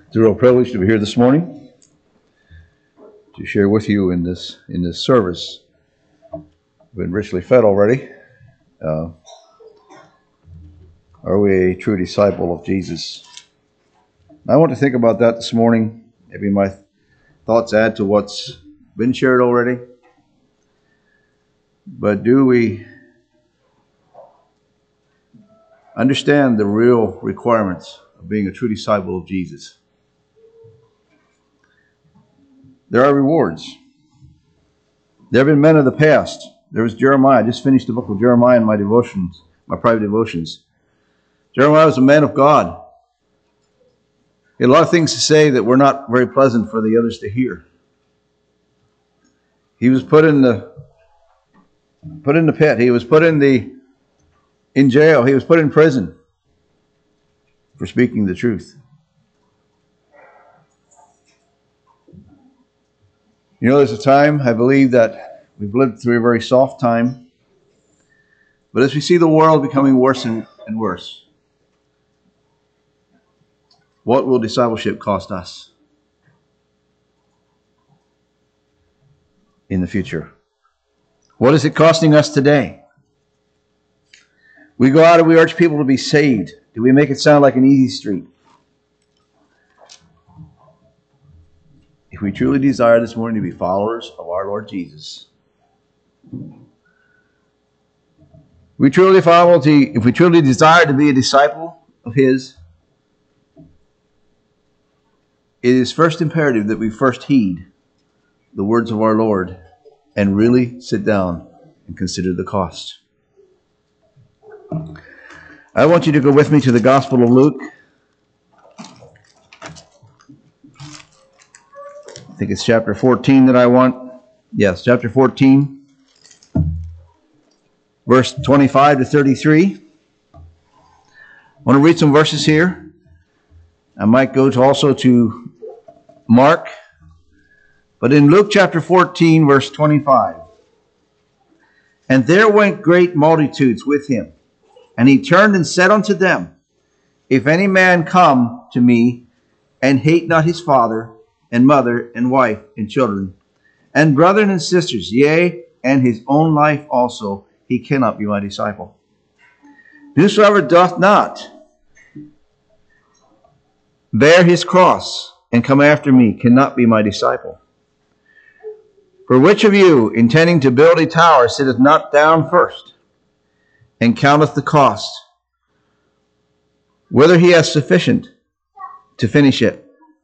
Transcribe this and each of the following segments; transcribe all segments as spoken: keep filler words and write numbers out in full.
It's a real privilege to be here this morning to share with you in this in this service. We've been richly fed already. Uh, are we a true disciple of Jesus? I want to think about that this morning. Maybe my thoughts add to what's been shared already. But do we understand the real requirements of being a true disciple of Jesus? There are rewards. There have been men of the past. There was Jeremiah. I just finished the book of Jeremiah in my devotions, my private devotions. Jeremiah was a man of God. He had a lot of things to say that were not very pleasant for the others to hear. He was put in the put in the pit. He was put in the in jail. He was put in prison for speaking the truth. You know, there's a time, I believe, that we've lived through a very soft time. But as we see the world becoming worse and, and worse, what will discipleship cost us in the future? What is it costing us today? We go out and we urge people to be saved. Do we make it sound like an easy street? If we truly desire this morning to be followers of our Lord Jesus, we truly follow to, if we truly desire to be a disciple of His, it is first imperative that we first heed the words of our Lord and really sit down and consider the cost. I want you to go with me to the Gospel of Luke. I think it's chapter fourteen that I want. Yes, chapter fourteen, verse twenty-five to thirty-three. I want to read some verses here. I might go to also to Mark. But in Luke chapter fourteen, verse twenty-five. And there went great multitudes with him. And he turned and said unto them, If any man come to me, and hate not his father, and mother, and wife, and children, and brethren and sisters, yea, and his own life also, he cannot be my disciple. Whosoever doth not bear his cross, and come after me, cannot be my disciple. For which of you, intending to build a tower, sitteth not down first, and counteth the cost, whether he hath sufficient to finish it?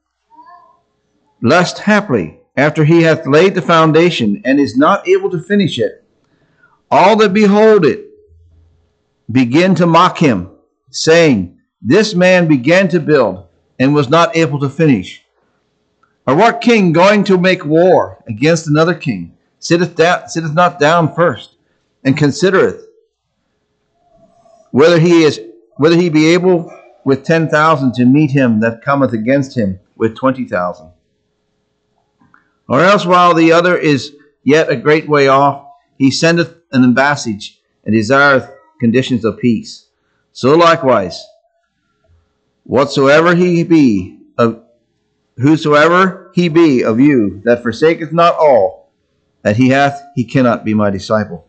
Lest haply, after he hath laid the foundation, and is not able to finish it, all that behold it begin to mock him, saying, This man began to build, and was not able to finish. Or what king going to make war against another king sitteth, down, sitteth not down first, and considereth whether he is whether he be able with ten thousand to meet him that cometh against him with twenty thousand? Or else while the other is yet a great way off, he sendeth an embassage, and desireth conditions of peace. So likewise, whatsoever he be of whosoever he be of you that forsaketh not all that he hath, he cannot be my disciple.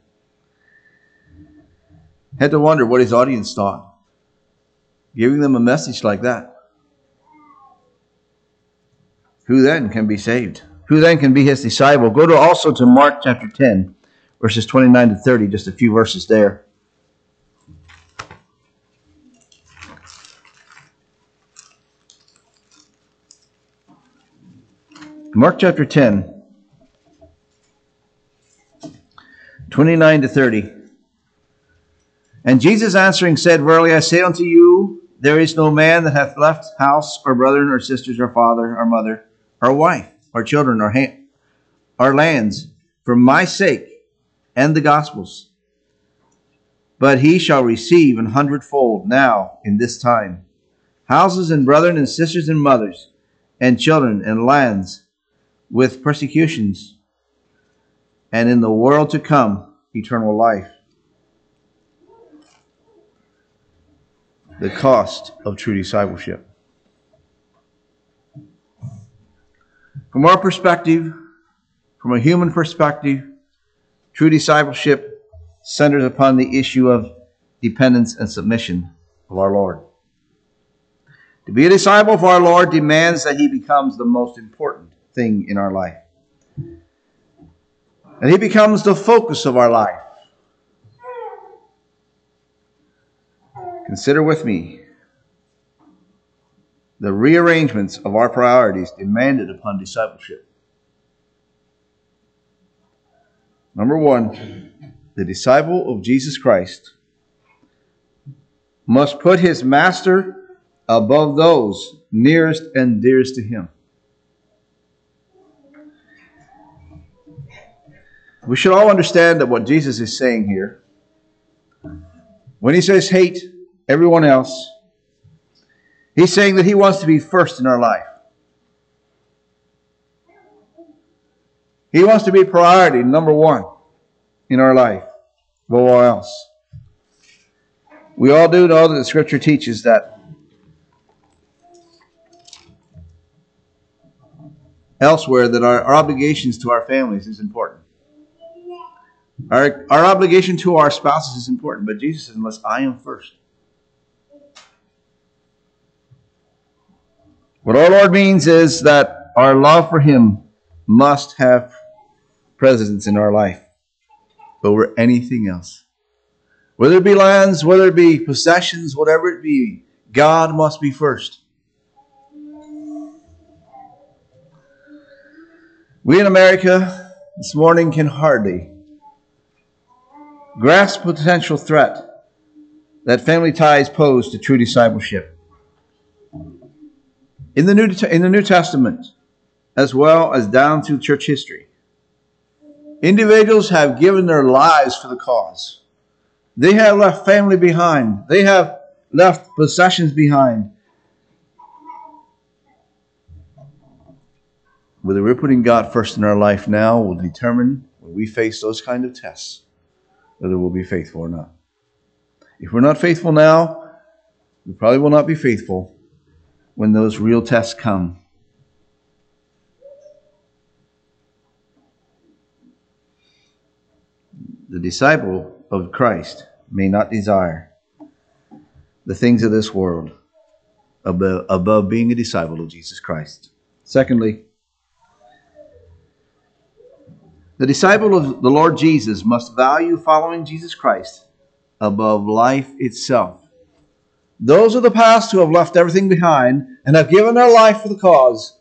Had to wonder what his audience thought, giving them a message like that. Who then can be saved? Who then can be his disciple? Go to also to Mark chapter ten, verses twenty-nine to thirty, just a few verses there. Mark chapter ten, twenty-nine to thirty. And Jesus answering said, Verily I say unto you, there is no man that hath left house, or brethren, or sisters, or father, or mother, or wife, or children, or, ha- or lands, for my sake and the gospel's, but he shall receive an hundredfold now in this time houses, and brethren, and sisters, and mothers, and children, and lands, with persecutions, and in the world to come eternal life. The cost of true discipleship. From our perspective, from a human perspective, true discipleship centers upon the issue of dependence and submission of our Lord. To be a disciple of our Lord demands that He becomes the most important thing in our life. And He becomes the focus of our life. Consider with me the rearrangements of our priorities demanded upon discipleship. Number one, the disciple of Jesus Christ must put his master above those nearest and dearest to him. We should all understand that what Jesus is saying here, when He says hate everyone else, He's saying that He wants to be first in our life. He wants to be priority, number one, in our life, above all else. We all do know that the Scripture teaches that elsewhere that our, our obligations to our families is important. Our, our obligation to our spouses is important, but Jesus says, unless I am first. What our Lord means is that our love for Him must have precedence in our life over anything else. Whether it be lands, whether it be possessions, whatever it be, God must be first. We in America this morning can hardly grasp the potential threat that family ties pose to true discipleship. In the New, in the New Testament, as well as down through church history, individuals have given their lives for the cause. They have left family behind. They have left possessions behind. Whether we're putting God first in our life now will determine when we face those kind of tests, whether we'll be faithful or not. If we're not faithful now, we probably will not be faithful when those real tests come. The disciple of Christ may not desire the things of this world above, above being a disciple of Jesus Christ. Secondly, the disciple of the Lord Jesus must value following Jesus Christ above life itself. Those of the past who have left everything behind and have given their life for the cause,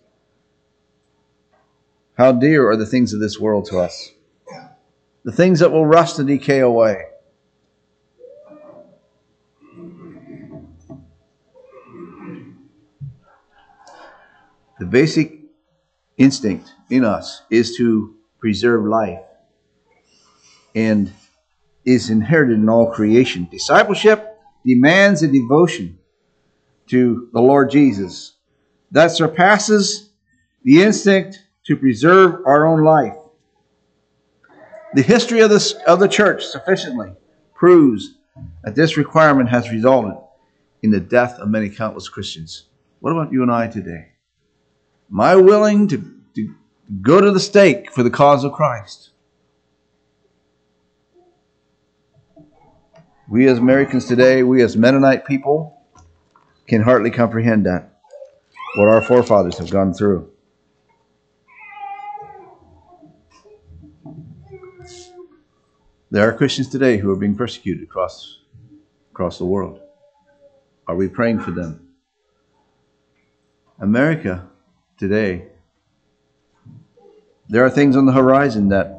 how dear are the things of this world to us. The things that will rust and decay away. The basic instinct in us is to preserve life and is inherited in all creation. Discipleship demands a devotion to the Lord Jesus that surpasses the instinct to preserve our own life. The history of, this, of the church sufficiently proves that this requirement has resulted in the death of many countless Christians. What about you and I today? Am I willing to, to go to the stake for the cause of Christ? We as Americans today, we as Mennonite people, can hardly comprehend that, what our forefathers have gone through. There are Christians today who are being persecuted across, across the world. Are we praying for them? America today, there are things on the horizon that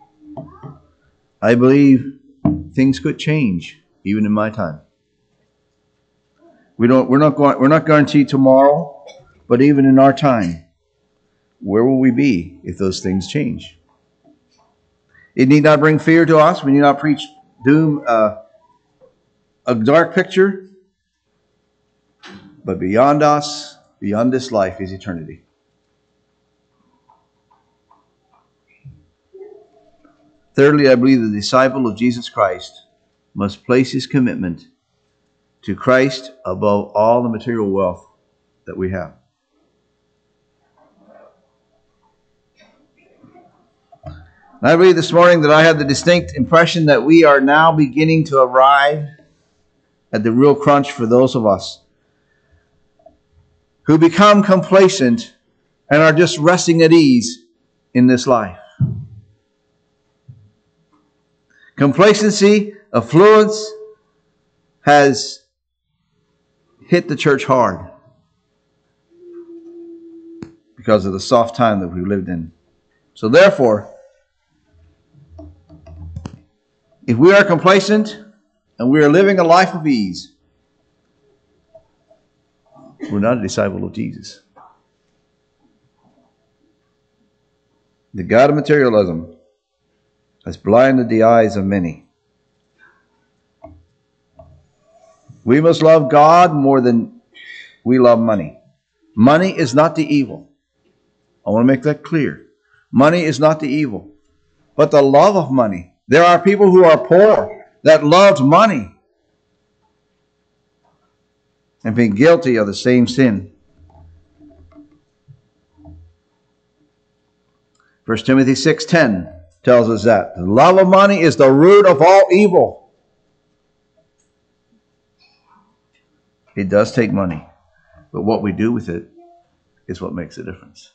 I believe things could change, even in my time. We don't, we're not going, we're not guaranteed tomorrow, but even in our time, where will we be if those things change? It need not bring fear to us. We need not preach doom, uh, a dark picture. But beyond us, beyond this life, is eternity. Thirdly, I believe the disciple of Jesus Christ must place his commitment to Christ above all the material wealth that we have. I believe this morning that I have the distinct impression that we are now beginning to arrive at the real crunch for those of us who become complacent and are just resting at ease in this life. Complacency, affluence has hit the church hard because of the soft time that we lived in. So therefore, if we are complacent and we are living a life of ease, we're not a disciple of Jesus. The God of materialism has blinded the eyes of many. We must love God more than we love money. Money is not the evil. I want to make that clear. Money is not the evil, but the love of money. There are people who are poor that loved money and been guilty of the same sin. First Timothy six ten tells us that the love of money is the root of all evil. It does take money, but what we do with it is what makes a difference.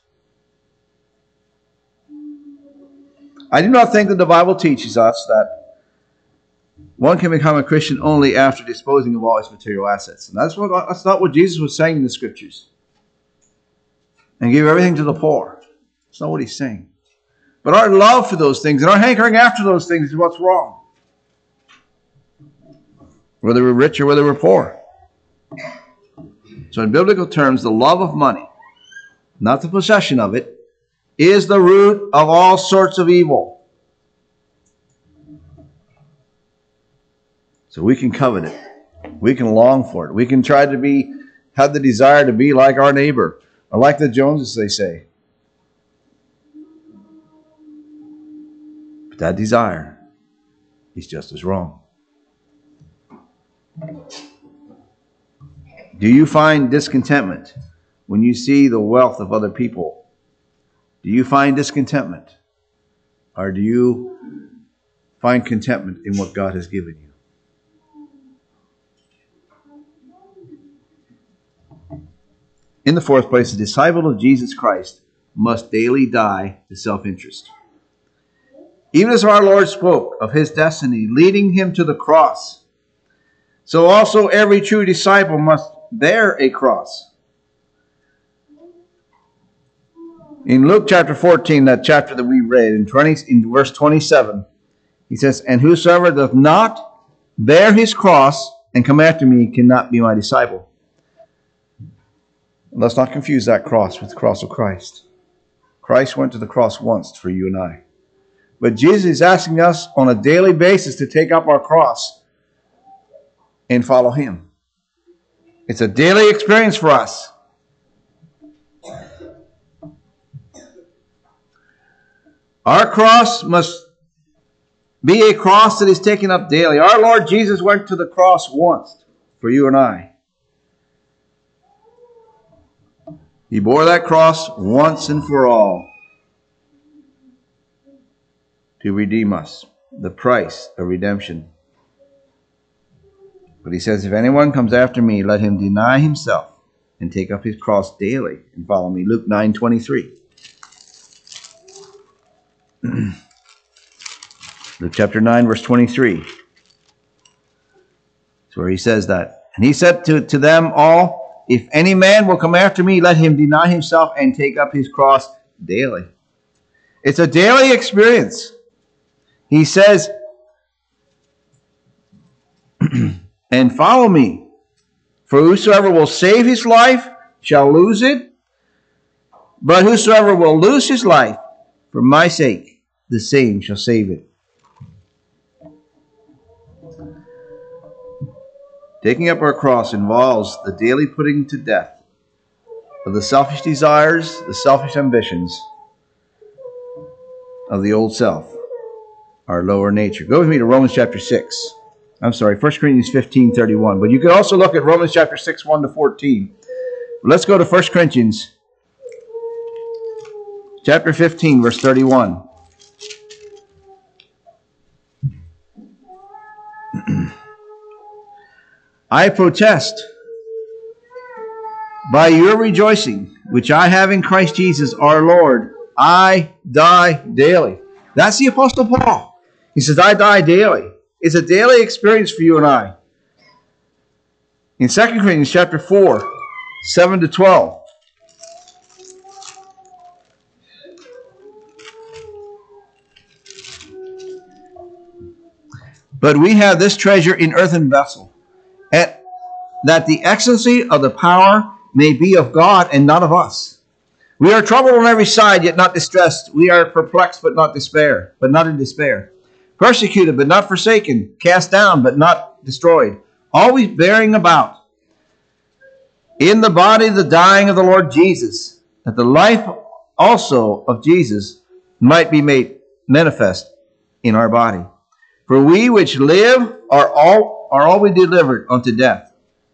I do not think that the Bible teaches us that one can become a Christian only after disposing of all his material assets. And that's, what, that's not what Jesus was saying in the Scriptures. And give everything to the poor. That's not what he's saying. But our love for those things and our hankering after those things is what's wrong. Whether we're rich or whether we're poor. So in biblical terms, the love of money, not the possession of it, is the root of all sorts of evil. So we can covet it. We can long for it. We can try to be, have the desire to be like our neighbor, or like the Joneses, they say. But that desire is just as wrong. Do you find discontentment when you see the wealth of other people? Do you find discontentment? Or do you find contentment in what God has given you? In the fourth place, a disciple of Jesus Christ must daily die to self-interest. Even as our Lord spoke of his destiny leading him to the cross, so also every true disciple must bear a cross. In Luke chapter fourteen, that chapter that we read, in, twenty, in verse twenty-seven, he says, "And whosoever doth not bear his cross and come after me cannot be my disciple." Let's not confuse that cross with the cross of Christ. Christ went to the cross once for you and I. But Jesus is asking us on a daily basis to take up our cross and follow him. It's a daily experience for us. Our cross must be a cross that is taken up daily. Our Lord Jesus went to the cross once for you and I. He bore that cross once and for all to redeem us, the price of redemption. But he says, if anyone comes after me, let him deny himself and take up his cross daily and follow me. Luke nine twenty-three. Luke chapter nine, verse twenty-three. That's where he says that. And he said to, to them all, if any man will come after me, let him deny himself and take up his cross daily. It's a daily experience. He says, and follow me. For whosoever will save his life shall lose it. But whosoever will lose his life for my sake, the same shall save it. Taking up our cross involves the daily putting to death of the selfish desires, the selfish ambitions of the old self, our lower nature. Go with me to Romans chapter six. I'm sorry, First Corinthians fifteen thirty-one. But you can also look at Romans chapter six, one to fourteen. Let's go to First Corinthians chapter fifteen, verse thirty-one. I protest by your rejoicing, which I have in Christ Jesus our Lord, I die daily. That's the Apostle Paul. He says, I die daily. It's a daily experience for you and I. In Second Corinthians chapter four, seven to twelve. But we have this treasure in earthen vessel, and that the excellency of the power may be of God and not of us. We are troubled on every side, yet not distressed. We are perplexed, but not despair, but not in despair. Persecuted, but not forsaken. Cast down, but not destroyed. Always bearing about in the body the dying of the Lord Jesus, that the life also of Jesus might be made manifest in our body. For we which live are all are always delivered unto death,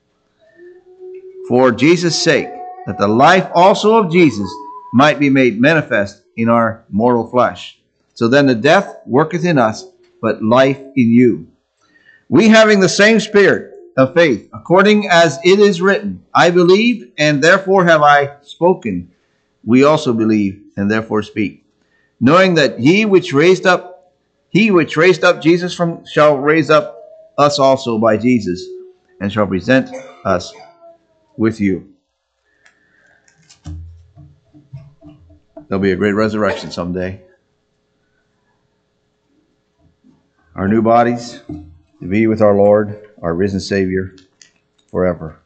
for Jesus' sake, that the life also of Jesus might be made manifest in our mortal flesh. So then the death worketh in us, but life in you. We having the same spirit of faith, according as it is written, I believe, and therefore have I spoken. We also believe, and therefore speak, knowing that he which raised up, he which raised up Jesus from shall raise up us also by Jesus, and shall present us with you. There'll be a great resurrection someday. Our new bodies to be with our Lord, our risen Savior, forever.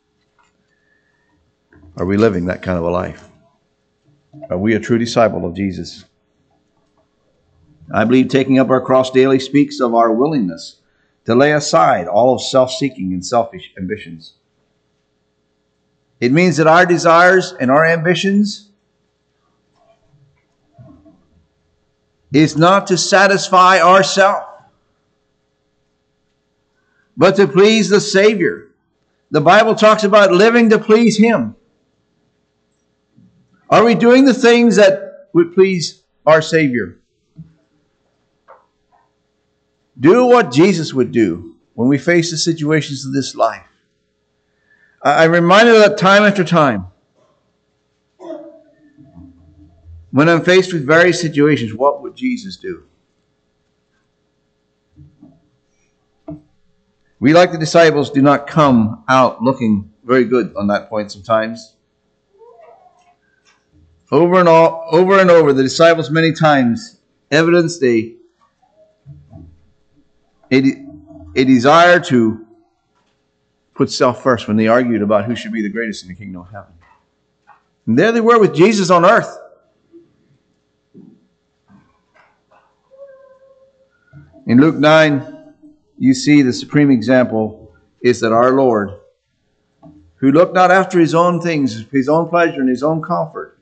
Are we living that kind of a life? Are we a true disciple of Jesus? I believe taking up our cross daily speaks of our willingness to lay aside all of self-seeking and selfish ambitions. It means that our desires and our ambitions is not to satisfy ourselves, but to please the Savior. The Bible talks about living to please Him. Are we doing the things that would please our Savior? Do what Jesus would do when we face the situations of this life. I'm reminded of that time after time. When I'm faced with various situations, what would Jesus do? We, like the disciples, do not come out looking very good on that point sometimes. Over and all, over and over, the disciples many times evidenced a, a, a desire to put self first when they argued about who should be the greatest in the kingdom of heaven. And there they were with Jesus on earth. In Luke nine, you see the supreme example is that our Lord, who looked not after his own things, his own pleasure and his own comfort,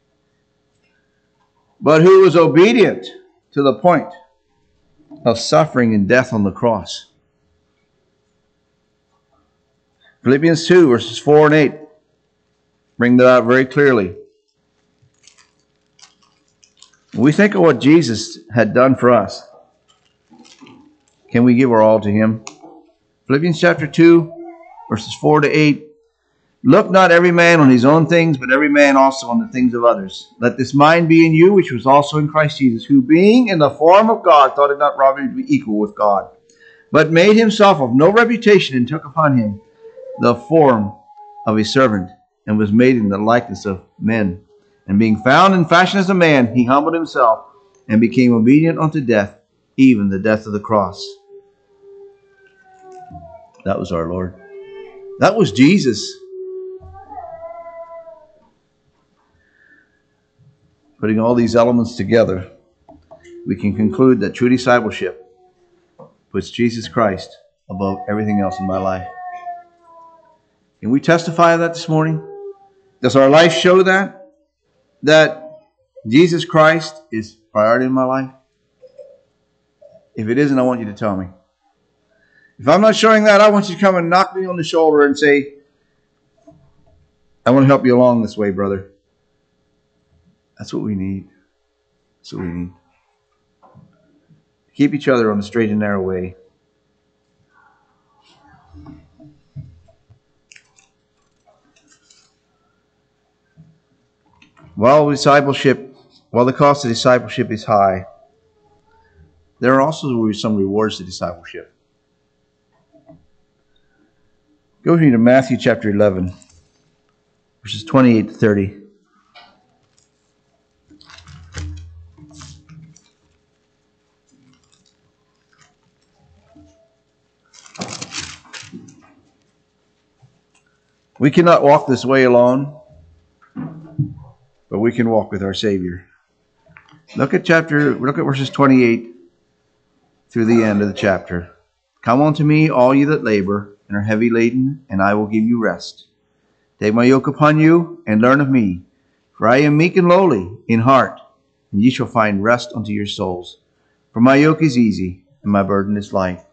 but who was obedient to the point of suffering and death on the cross. Philippians two, verses four and eight bring that out very clearly. When we think of what Jesus had done for us, can we give our all to Him? Philippians chapter two, verses four to eight. Look not every man on his own things, but every man also on the things of others. Let this mind be in you, which was also in Christ Jesus, who being in the form of God, thought it not robbery to be equal with God, but made himself of no reputation, and took upon him the form of a servant, and was made in the likeness of men. And being found in fashion as a man, he humbled himself, and became obedient unto death, even the death of the cross. That was our Lord. That was Jesus. Putting all these elements together, we can conclude that true discipleship puts Jesus Christ above everything else in my life. Can we testify of that this morning? Does our life show that? That Jesus Christ is priority in my life? If it isn't, I want you to tell me. If I'm not showing that, I want you to come and knock me on the shoulder and say, I want to help you along this way, brother. That's what we need. That's what we need. Keep each other on the straight and narrow way. While discipleship, while the cost of discipleship is high, there are also some rewards to discipleship. Go with me to Matthew chapter eleven, verses twenty-eight to thirty. We cannot walk this way alone, but we can walk with our Savior. Look at chapter, look at verses twenty-eight through the end of the chapter. Come unto me, all you that labor and are heavy laden, and I will give you rest. Take my yoke upon you, and learn of me, for I am meek and lowly in heart, and ye shall find rest unto your souls. For my yoke is easy, and my burden is light.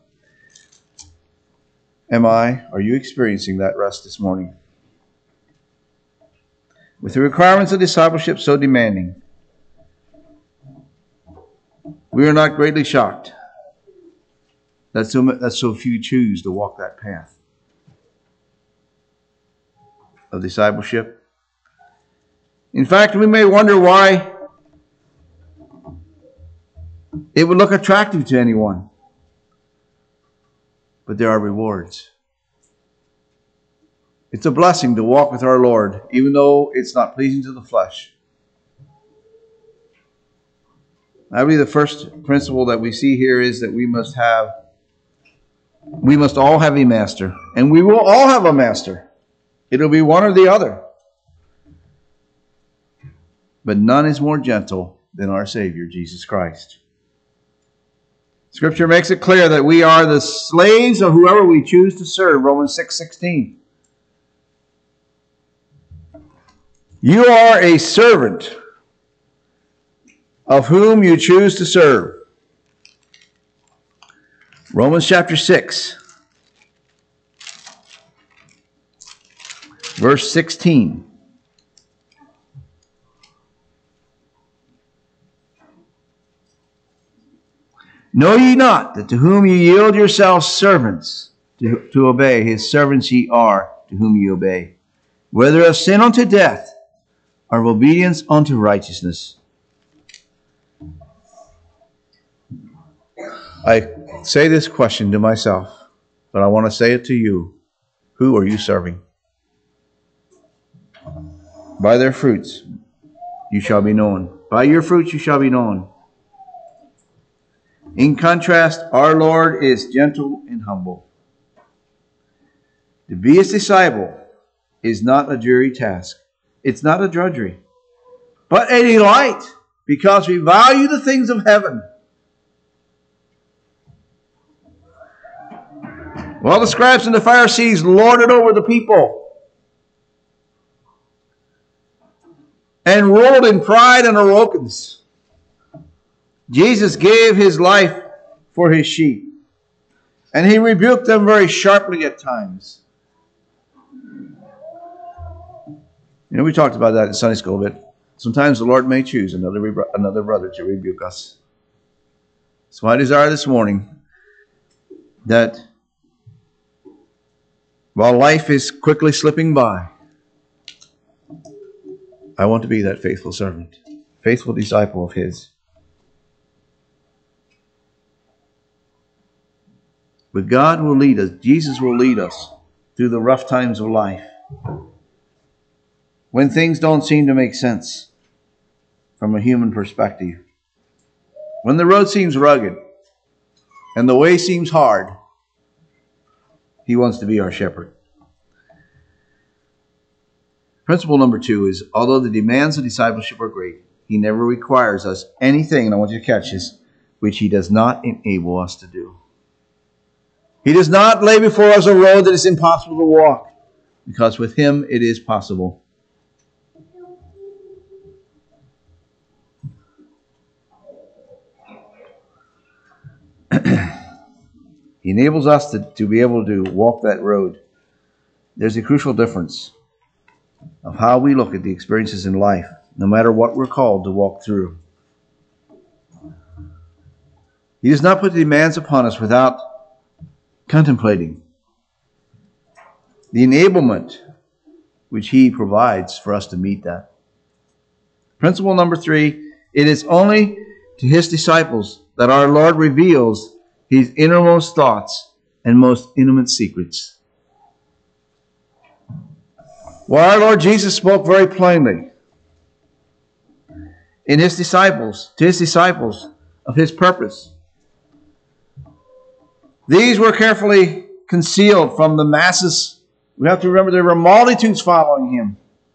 Am I, are you experiencing that rest this morning? With the requirements of discipleship so demanding, we are not greatly shocked that so, that so few choose to walk that path of discipleship. In fact, we may wonder why it would look attractive to anyone. But there are rewards. It's a blessing to walk with our Lord, even though it's not pleasing to the flesh. I believe the first principle that we see here is that we must have, we must all have a master. And we will all have a master. It'll be one or the other. But none is more gentle than our Savior, Jesus Christ. Scripture makes it clear that we are the slaves of whoever we choose to serve. Romans six sixteen. You are a servant of whom you choose to serve. Romans chapter six, verse sixteen. Know ye not that to whom ye yield yourselves servants to, to obey, his servants ye are to whom ye obey, whether of sin unto death or of obedience unto righteousness? I say this question to myself, but I want to say it to you. Who are you serving? By their fruits you shall be known. By your fruits you shall be known. In contrast, our Lord is gentle and humble. To be His disciple is not a dreary task. It's not a drudgery, but a delight, because we value the things of heaven. While the scribes and the Pharisees lorded over the people and ruled in pride and arrogance, Jesus gave His life for His sheep. And He rebuked them very sharply at times. You know, we talked about that in Sunday school a bit. Sometimes the Lord may choose another, another brother to rebuke us. So I desire this morning that while life is quickly slipping by, I want to be that faithful servant, faithful disciple of His. But God will lead us, Jesus will lead us through the rough times of life, when things don't seem to make sense from a human perspective. When the road seems rugged and the way seems hard, He wants to be our shepherd. Principle number two is, although the demands of discipleship are great, He never requires us anything, and I want you to catch this, which He does not enable us to do. He does not lay before us a road that is impossible to walk, because with Him it is possible. He enables us to, to be able to walk that road. There's a crucial difference of how we look at the experiences in life, no matter what we're called to walk through. He does not put demands upon us without contemplating the enablement which He provides for us to meet that. Principle number three, it is only to his disciples that our Lord reveals his innermost thoughts and most intimate secrets. Well, our Lord Jesus spoke very plainly in his disciples, to his disciples, of his purpose. These were carefully concealed from the masses. We have to remember there were multitudes following him.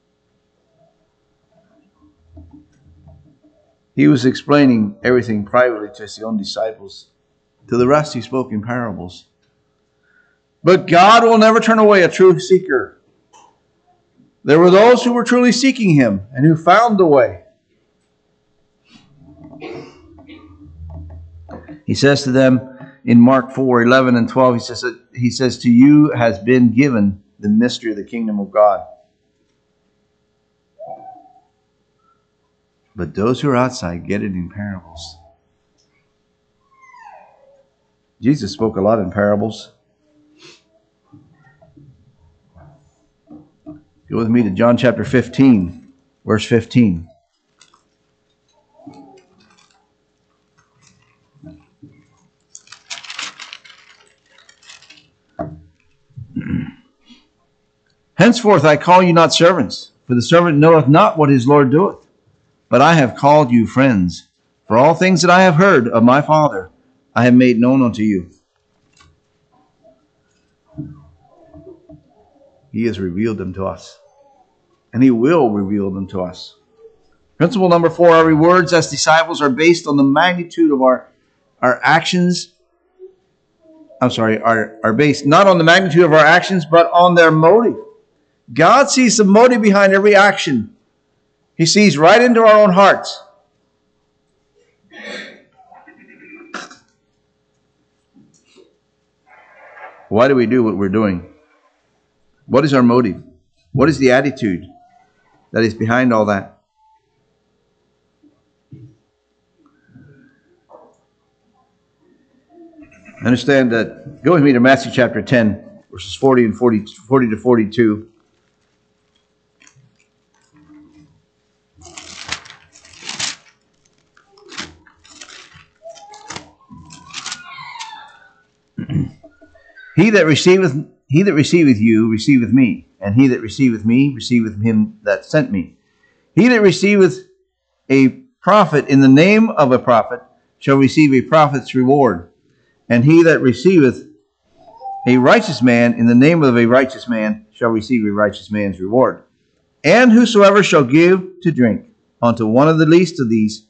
He was explaining everything privately to his own disciples. To the rest he spoke in parables. But God will never turn away a true seeker. There were those who were truly seeking him and who found the way. He says to them in Mark four, eleven and twelve, he says, he says, to you has been given the mystery of the kingdom of God. But those who are outside get it in parables. Jesus spoke a lot in parables. Go with me to John chapter fifteen, verse fifteen. Henceforth I call you not servants, for the servant knoweth not what his Lord doeth. But I have called you friends, for all things that I have heard of my Father I have made known unto you. He has revealed them to us, and he will reveal them to us. Principle number four, our rewards as disciples are based on the magnitude of our, our actions. I'm sorry, are, are based not on the magnitude of our actions, but on their motive. God sees the motive behind every action. He sees right into our own hearts. Why do we do what we're doing? What is our motive? What is the attitude that is behind all that? Understand that. Go with me to Matthew chapter ten, verses forty and forty, forty to forty-two. He that receiveth he that receiveth you receiveth me, and he that receiveth me receiveth him that sent me. He that receiveth a prophet in the name of a prophet shall receive a prophet's reward, and he that receiveth a righteous man in the name of a righteous man shall receive a righteous man's reward. And whosoever shall give to drink unto one of the least of these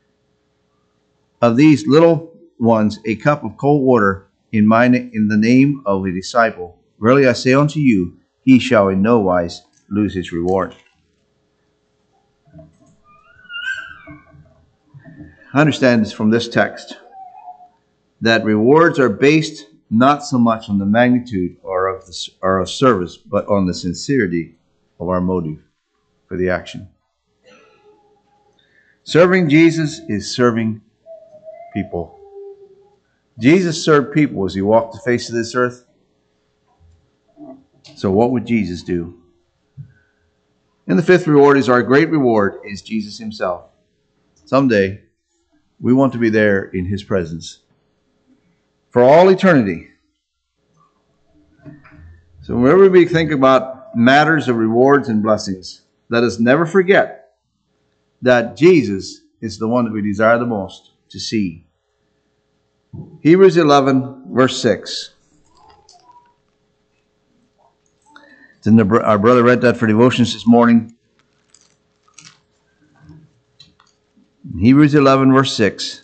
of these little ones a cup of cold water in my in the name of a disciple, verily I say unto you, he shall in no wise lose his reward. I understand this from this text, that rewards are based not so much on the magnitude or of the or of service, but on the sincerity of our motive for the action. Serving Jesus is serving people. Jesus served people as he walked the face of this earth. So what would Jesus do? And the fifth reward is our great reward is Jesus himself. Someday we want to be there in his presence for all eternity. So whenever we think about matters of rewards and blessings, let us never forget that Jesus is the one that we desire the most to see. Hebrews eleven, verse six. And the, our brother read that for devotions this morning. Hebrews eleven, verse six.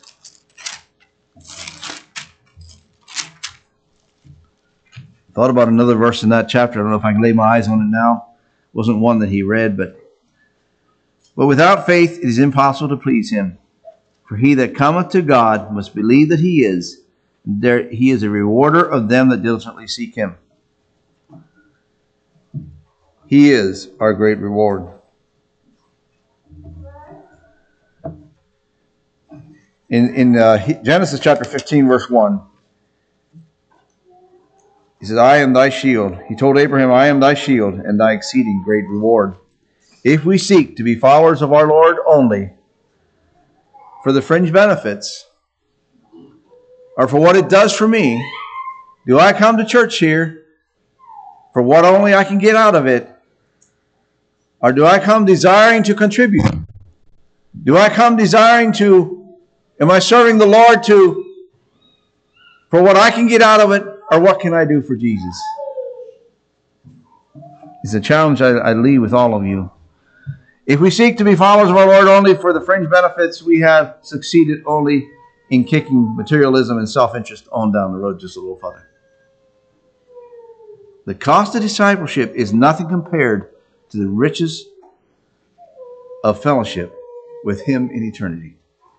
Thought about another verse in that chapter. I don't know if I can lay my eyes on it now. It wasn't one that he read, but but without faith it is impossible to please him. For he that cometh to God must believe that he is, there he is a rewarder of them that diligently seek him. He is our great reward. In, in uh, Genesis chapter fifteen, verse one, he says, I am thy shield. He told Abraham, I am thy shield and thy exceeding great reward. If we seek to be followers of our Lord only for the fringe benefits, or for what it does for me, do I come to church here for what only I can get out of it? Or do I come desiring to contribute? Do I come desiring to, am I serving the Lord to, for what I can get out of it, or what can I do for Jesus? It's a challenge I, I leave with all of you. If we seek to be followers of our Lord only for the fringe benefits, we have succeeded only in kicking materialism and self-interest on down the road just a little further. The cost of discipleship is nothing compared to the riches of fellowship with Him in eternity.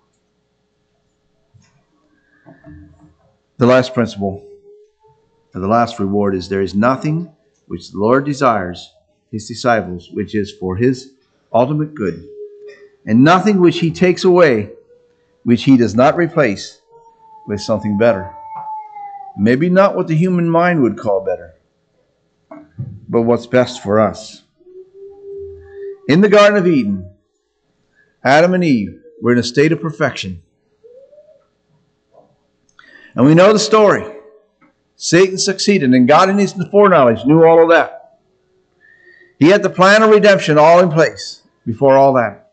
The last principle, or the last reward, is there is nothing which the Lord desires His disciples, which is for His ultimate good, and nothing which He takes away, which He does not replace with something better. Maybe not what the human mind would call better, but what's best for us. In the Garden of Eden, Adam and Eve were in a state of perfection. And we know the story. Satan succeeded, and God in His foreknowledge knew all of that. He had the plan of redemption all in place before all that.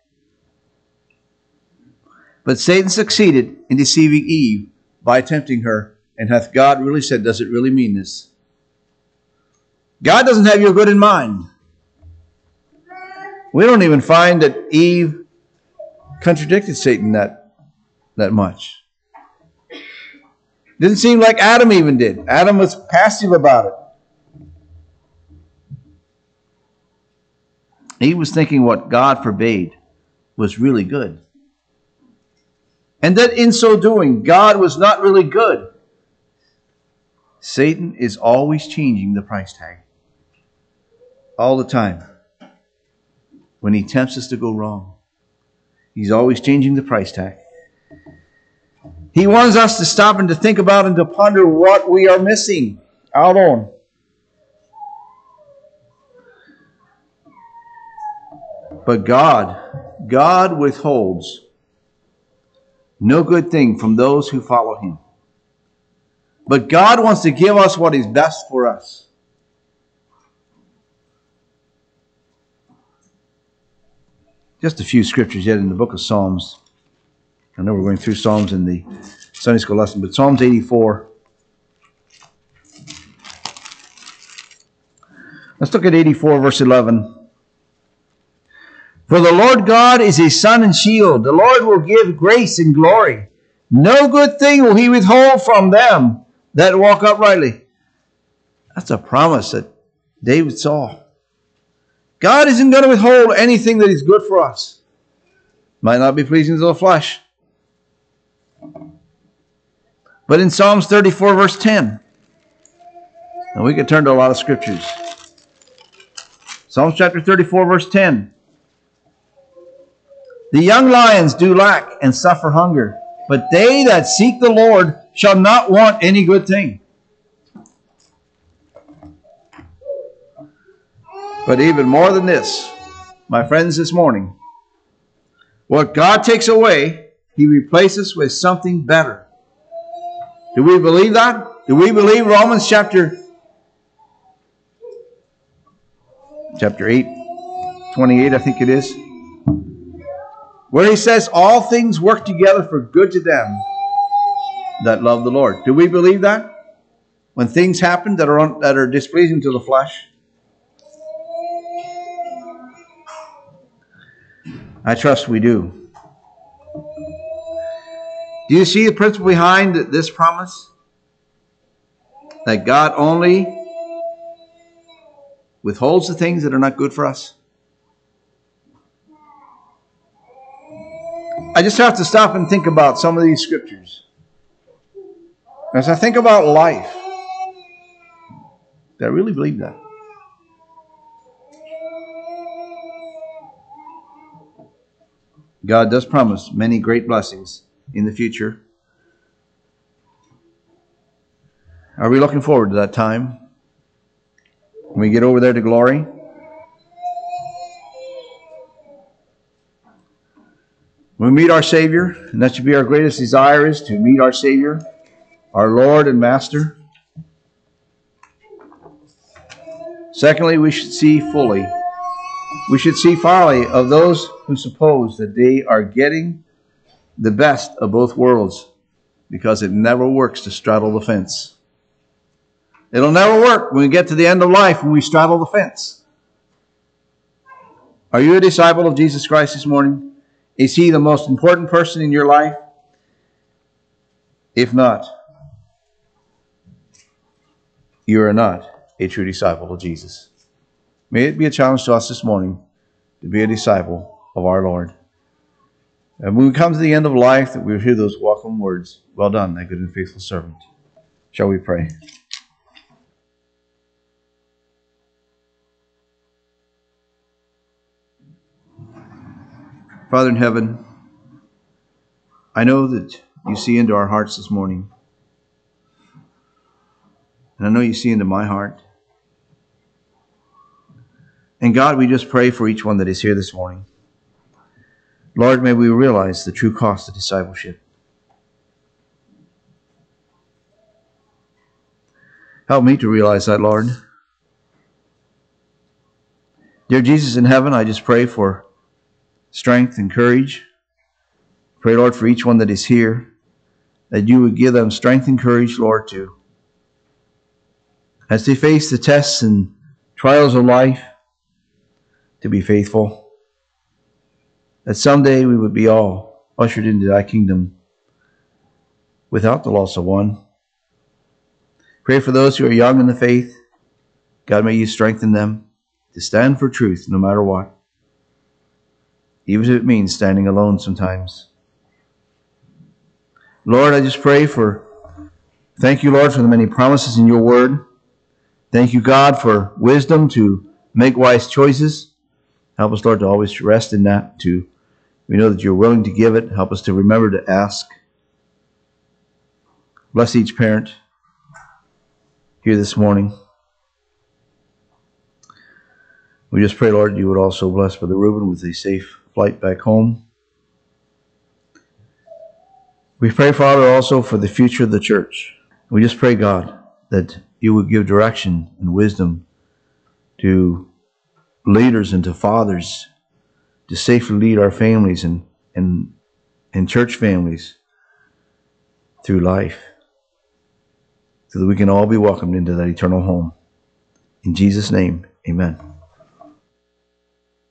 But Satan succeeded in deceiving Eve by tempting her. And hath God really said, does it really mean this? God doesn't have your good in mind. We don't even find that Eve contradicted Satan that, that much. Didn't seem like Adam even did. Adam was passive about it. He was thinking what God forbade was really good. And that in so doing, God was not really good. Satan is always changing the price tag. All the time. When he tempts us to go wrong. He's always changing the price tag. He wants us to stop and to think about and to ponder what we are missing out on. But God, God withholds no good thing from those who follow Him. But God wants to give us what is best for us. Just a few scriptures yet in the book of Psalms. I know we're going through Psalms in the Sunday school lesson, but Psalms eighty-four. Let's look at eighty-four, verse eleven. For the Lord God is a sun and shield. The Lord will give grace and glory. No good thing will He withhold from them that walk uprightly. That's a promise that David saw. God isn't going to withhold anything that is good for us. Might not be pleasing to the flesh. But in Psalms thirty-four, verse ten, and we could turn to a lot of scriptures. Psalms chapter thirty-four, verse ten. The young lions do lack and suffer hunger, but they that seek the Lord shall not want any good thing. But even more than this, my friends, this morning, what God takes away, He replaces with something better. Do we believe that? Do we believe Romans chapter, chapter eight, twenty-eight, I think it is, where He says, all things work together for good to them that love the Lord. Do we believe that? When things happen that are, un, that are displeasing to the flesh? I trust we do. Do you see the principle behind this promise? That God only withholds the things that are not good for us? I just have to stop and think about some of these scriptures. As I think about life, do I really believe that? God does promise many great blessings in the future. Are we looking forward to that time? When we get over there to glory? When we meet our Savior, and that should be our greatest desire, is to meet our Savior, our Lord and Master. Secondly, we should see fully. We should see folly of those who suppose that they are getting the best of both worlds, because it never works to straddle the fence. It'll never work when we get to the end of life when we straddle the fence. Are you a disciple of Jesus Christ this morning? Is He the most important person in your life? If not, you are not a true disciple of Jesus. May it be a challenge to us this morning to be a disciple of our Lord. And when we come to the end of life, that we'll hear those welcome words, "Well done, thy good and faithful servant." Shall we pray? Father in heaven, I know that you see into our hearts this morning. And I know you see into my heart. And God, we just pray for each one that is here this morning. Lord, may we realize the true cost of discipleship. Help me to realize that, Lord. Dear Jesus in heaven, I just pray for strength and courage. Pray, Lord, for each one that is here, that you would give them strength and courage, Lord, to, as they face the tests and trials of life, to be faithful. That someday we would be all ushered into thy kingdom without the loss of one. Pray for those who are young in the faith. God, may you strengthen them to stand for truth no matter what, even if it means standing alone sometimes. Lord, I just pray for, thank you, Lord, for the many promises in your word. Thank you, God, for wisdom to make wise choices. Help us, Lord, to always rest in that. To we know that you're willing to give it. Help us to remember to ask. Bless each parent here this morning. We just pray, Lord, you would also bless Brother Reuben with a safe flight back home. We pray, Father, also for the future of the church. We just pray, God, that you would give direction and wisdom to leaders and to fathers to safely lead our families and, and, and church families through life, so that we can all be welcomed into that eternal home. In Jesus' name, amen.